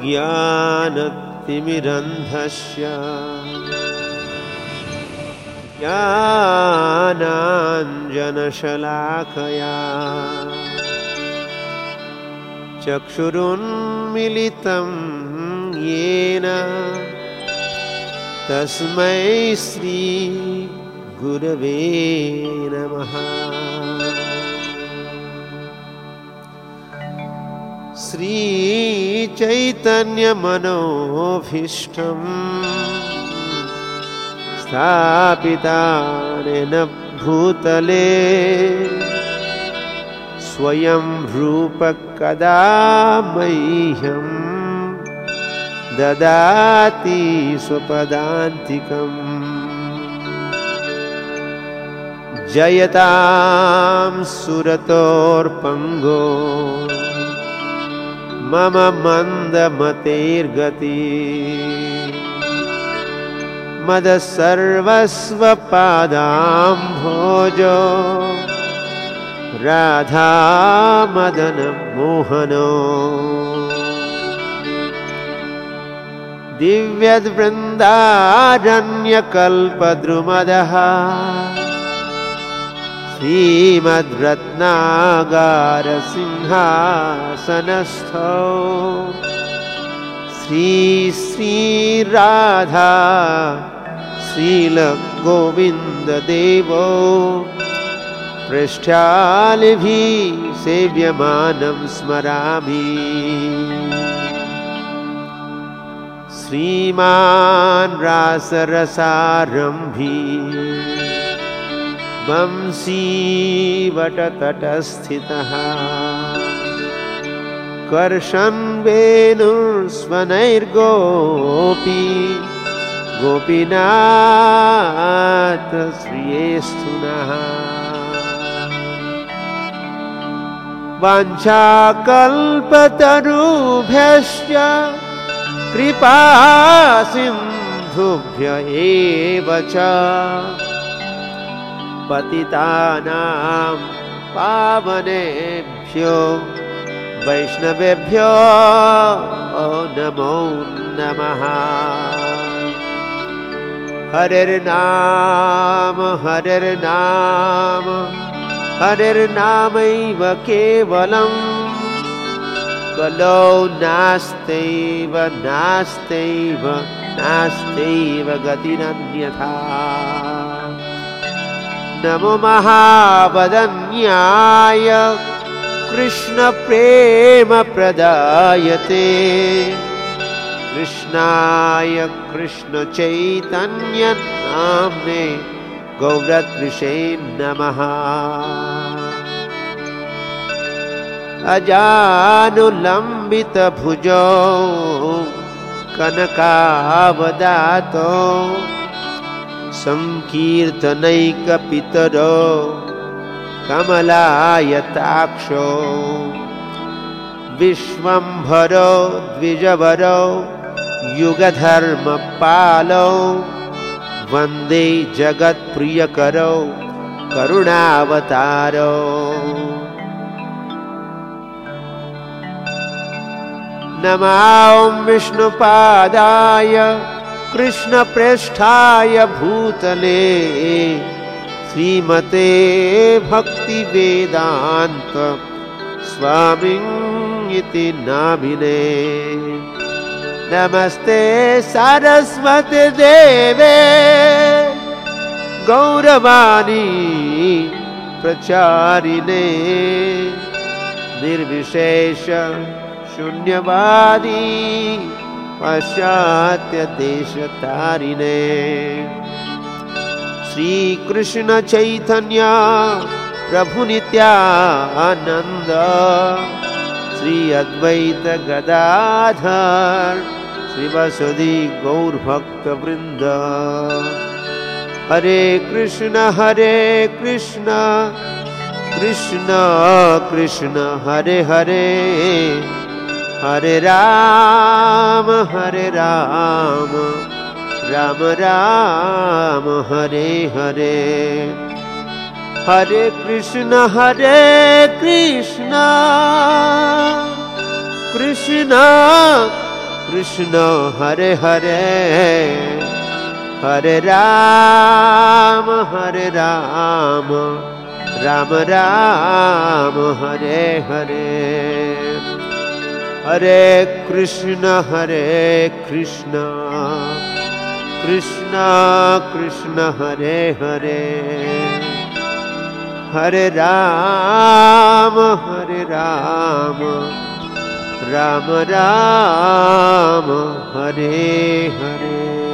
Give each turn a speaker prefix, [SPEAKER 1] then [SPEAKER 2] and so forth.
[SPEAKER 1] ज्ञानतिमिरन्धस्य ज्ञानाञ्जनशलाकया चक्षुरुन्मीलितं येन तस्मै श्री गुरवे नमः। श्रीचैतन्यमनोभीष्टं स्थापितानेन भूतले स्वयं रूप कदा मह्यं ददाति स्वपदान्तिकम्। जयतां सुरतोर्पङ्गो मम मन्दमतेर्गति मदसर्वस्वपादाम्भोजो राधामदनमोहनो। दिव्यवृन्दारण्यकल्पद्रुमदः श्रीमद्रत्नागारसिंहासनस्थो श्री श्रीराधा श्रीलगोविन्ददेवो पृष्ठालिभिः सेव्यमानं स्मरामि। श्रीमान् रासरसारम्भी वंशीवटतटस्थितः कर्षन् वेणुस्वनैर्गोपी गोपीनाथ श्रियेस्तु नः। वाञ्छाकल्पतरुभ्यश्च कृपा सिन्धुभ्य एव च पतितानां पावनेभ्यो वैष्णवेभ्यो नमो नमः। हरिर्नाम हरिर्नाम हरिर्नामैव केवलम् कलौ नास्त्यैव नास्त्यैव नास्त्यैव गतिरन्यथा। नमो महावदन्याय कृष्णप्रेमप्रदायते कृष्णाय कृष्णचैतन्यनाम्ने गौरत्रिषे नमः। अजानुलम्बितभुजौ कनकावदातो संकीर्तनैकपितरो कमलायताक्षो विश्वम्भरो द्विजवरो युगधर्मपालो वन्दे जगत्प्रियकरो करुणावतारो। नमो विष्णुपादाय कृष्णप्रेष्ठाय भूतले श्रीमते भक्तिवेदान्त स्वामिनिति नामिने। नमस्ते सरस्वती देवे गौरवाणी प्रचारिणे निर्विशेष शून्यवादी पाश्चात्य देशतारिणे। श्री कृष्ण चैतन्य प्रभु नित्यानंद श्री अद्वैत गदाधर श्रीवासुदेव गौर भक्त वृंद। हरे कृष्ण कृष्ण कृष्ण हरे हरे हरे राम राम राम हरे हरे। हरे कृष्ण कृष्ण कृष्ण हरे हरे हरे राम राम राम हरे हरे हरे कृष्ण कृष्ण कृष्ण हरे हरे हरे राम राम राम हरे हरे।